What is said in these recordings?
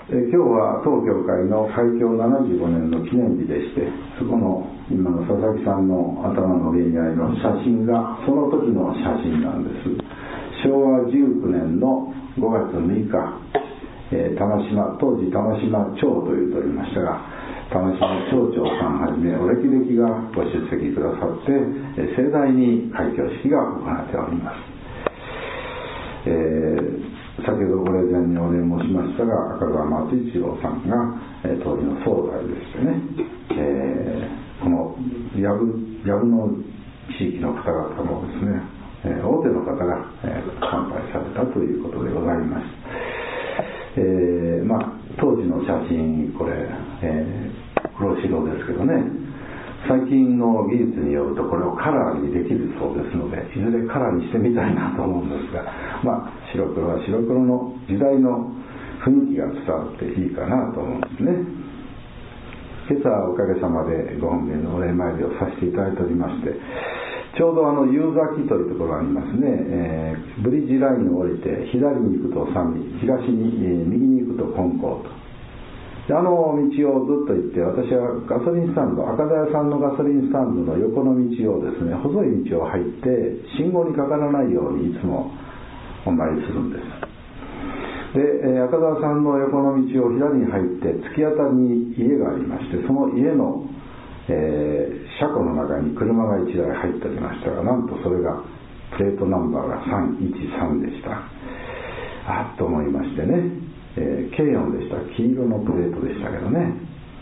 今日は当教会の開教75年の記念日でして、そこの今の佐々木さんの頭の上にある写真がその時の写真なんです。昭和19年の5月6日、当時玉島町と言っておりましたが、玉島町長さんはじめお歴々がご出席くださって盛大に開教式が行われております。先ほどプレゼンにお礼申しましたが、赤澤松一郎さんが、当時の総代でしてね、この藪の地域の方々もですね、大手の方が、参拝されたということでございます。当時の写真、これ、黒白ですけどね、最近の技術によるとこれをカラーにできるそうですので、いずれカラーにしてみたいなと思うんですが、白黒は白黒の時代の雰囲気が伝わっていいかなと思うんですね。今朝おかげさまでご本殿のお礼参りをさせていただいておりまして、ちょうど夕崎というところがありますね、ブリッジラインを降りて左に行くと三味、東に、右に行くと金光と、道をずっと行って、私はガソリンスタンド、赤田屋さんのガソリンスタンドの横の道をですね、細い道を入って信号にかからないようにいつもお参りするんです。で、赤田さんの横の道を左に入って突き当たりに家がありまして、その家の、車庫の中に車が1台入っておりましたが、なんとそれがプレートナンバーが313でした。あっと思いましてね、軽4でした。黄色のプレートでしたけどね、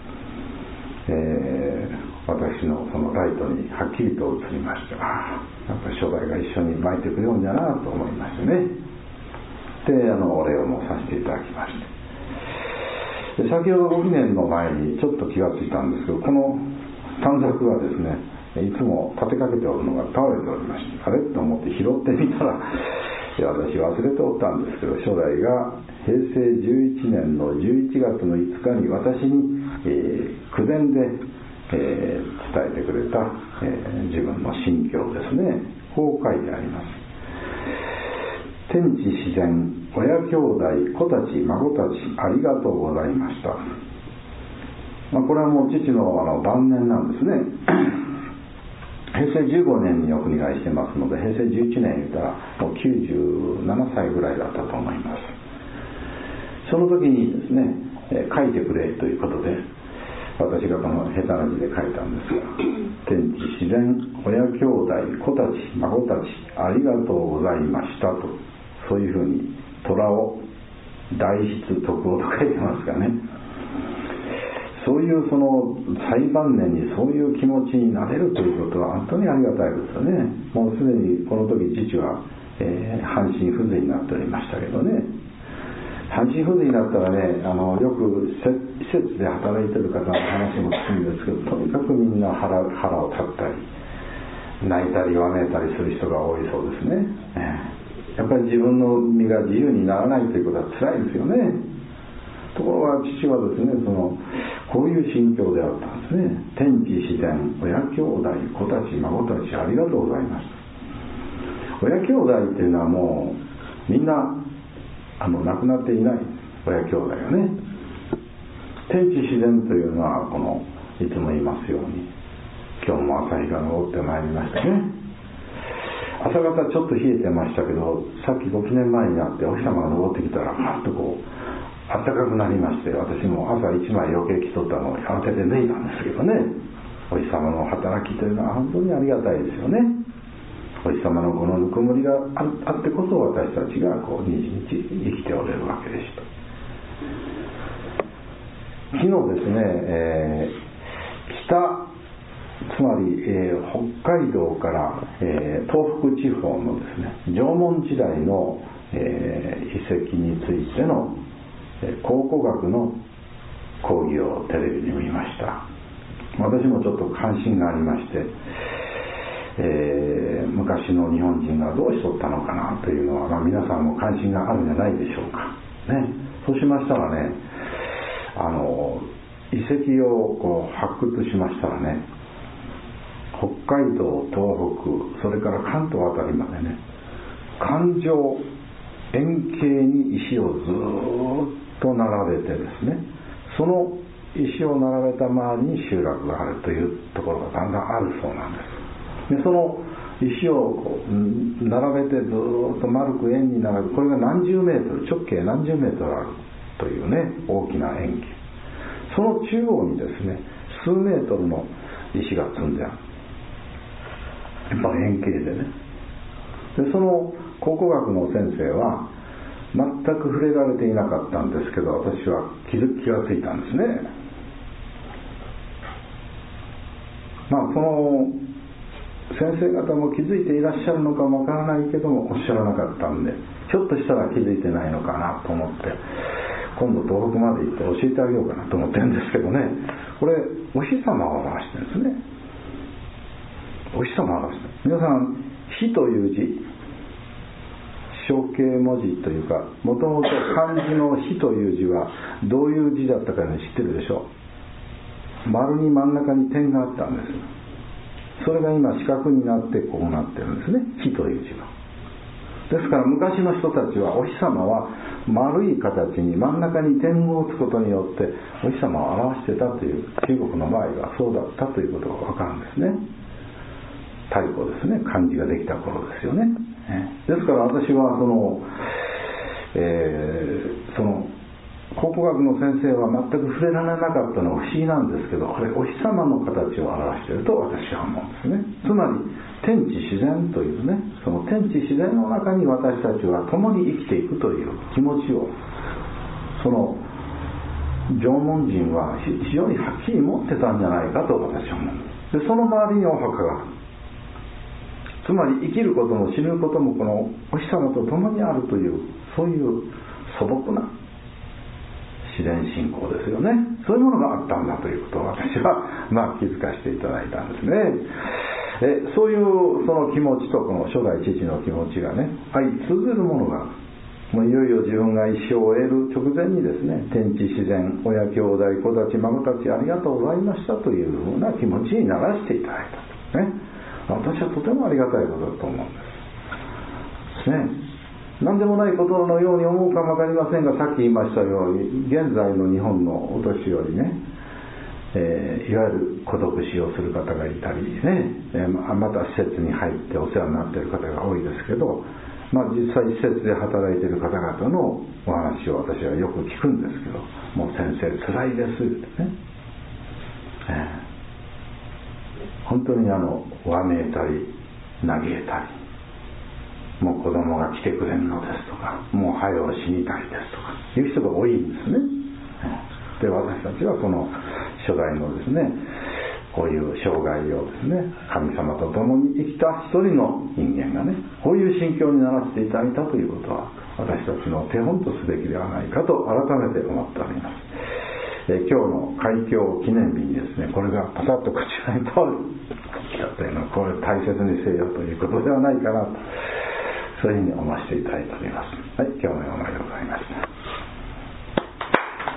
私のそのライトにはっきりと映りまして、やっぱり初代が一緒に巻いてくれるんだなと思いましてね。で、お礼をもさせていただきまして、先ほどご記念の前にちょっと気がついたんですけど、この短冊がですね、いつも立てかけておるのが倒れておりまして、あれと思って拾ってみたら、私忘れておったんですけど、初代が平成11年の11月の5日に私に、口伝で、伝えてくれた、自分の心境ですね。こう書いてあります。天地自然、親兄弟、子たち、孫たち、ありがとうございました。これはもう父の晩年なんですね。平成15年にお国替えしてますので、平成11年言ったらもう97歳ぐらいだったと思います。その時にですね、書いてくれということで、私がこの下手な字で書いたんですが、天地自然、親兄弟、子たち、孫たち、ありがとうございましたと、そういうふうに虎を大筆徳をと書いてますがね、そういうその最晩年にそういう気持ちになれるということは本当にありがたいですよね。もうすでにこの時父は、半身不随になっておりましたけどね、半身不随になったらね、よく施設で働いてる方の話も聞くんですけど、とにかくみんな腹を立ったり泣いたりわめいたりする人が多いそうですね。やっぱり自分の身が自由にならないということは辛いですよね。ところが父はですね、こういう心境であったんですね。天地自然、親兄弟、子たち、孫たち、ありがとうございます。親兄弟っていうのはもうみんな亡くなっていない親兄弟がね。天地自然というのはいつも言いますように、今日も朝日が昇ってまいりましたね。朝方ちょっと冷えてましたけど、さっきご記念前になってお日様が昇ってきたらパッと暖かくなりまして、私も朝一枚余計着とったのを慌てて脱いだんですけどね、お日様の働きというのは本当にありがたいですよね。お日様のこのぬくもりがあってこそ私たちが日々生きておれるわけでした。昨日ですね、つまり、北海道から、東北地方のですね、縄文時代の、遺跡についての考古学の講義をテレビで見ました。私もちょっと関心がありまして、昔の日本人がどうしとったのかなというのは、皆さんも関心があるんじゃないでしょうかね。そうしましたらね、遺跡を発掘しましたらね、北海道、東北、それから関東あたりまでね、環状円形に石をずーっと並べてですね、その石を並べた周りに集落があるというところがだんだんあるそうなんです。でその石をこう並べてずっと丸く円に並べ、これが何十メートル、直径何十メートルあるというね、大きな円形。その中央にですね、数メートルの石が積んである。やっぱ円形でね。でその考古学の先生は全く触れられていなかったんですけど、私は気がついたんですね。その先生方も気づいていらっしゃるのかもわからないけどもおっしゃらなかったんで、ひょっとしたら気づいてないのかなと思って、今度東北まで行って教えてあげようかなと思ってるんですけどね、これお日様を表してるんですね。お日様を表してる。皆さん、日という字、象形文字というか、もともと漢字の日という字はどういう字だったか、ね、知ってるでしょう。丸に真ん中に点があったんです。それが今四角になってこうなってるんですね、日という字が。ですから昔の人たちはお日様は丸い形に真ん中に点を打つことによってお日様を表してたという、中国の場合はそうだったということが分かるんですね。太古ですね、漢字ができた頃ですよね。ですから私はその考古学の先生は全く触れられなかったのは不思議なんですけど、これお日様の形を表していると私は思うんですね。つまり天地自然というね、その天地自然の中に私たちは共に生きていくという気持ちを、その縄文人は非常にはっきり持ってたんじゃないかと私は思う。でその周りにお墓がある。つまり生きることも死ぬこともこのお日様と共にあるという、そういう素朴な自然信仰ですよね。そういうものがあったんだということを私は気づかせていただいたんですね。そういうその気持ちとこの初代父の気持ちがね、相通ずるものが、もういよいよ自分が一生を終える直前にですね、天地自然、親兄弟子たち孫たちありがとうございましたというふうな気持ちにならせていただいたとね、私はとてもありがたいことだと思うんですね。何でもないことのように思うかも分かりませんが、さっき言いましたように現在の日本のお年寄りね、いわゆる孤独死をする方がいたりね、また施設に入ってお世話になっている方が多いですけど、実際施設で働いている方々のお話を私はよく聞くんですけど、もう先生つらいですってね、本当にわめいたり嘆いたり、もう子供が来てくれんのですとか、もう早う死にたいですとかいう人が多いんですね。で私たちはこの初代のですね、こういう生涯をですね、神様と共に生きた一人の人間がね、こういう心境にならせていただいたということは、私たちの手本とすべきではないかと改めて思っております。今日の開教記念日にですね、これがパタッとこちらに通るというのは、これ大切にせよということではないかなと、そういうふうに思わせていただいております。はい、今日のようなでございました。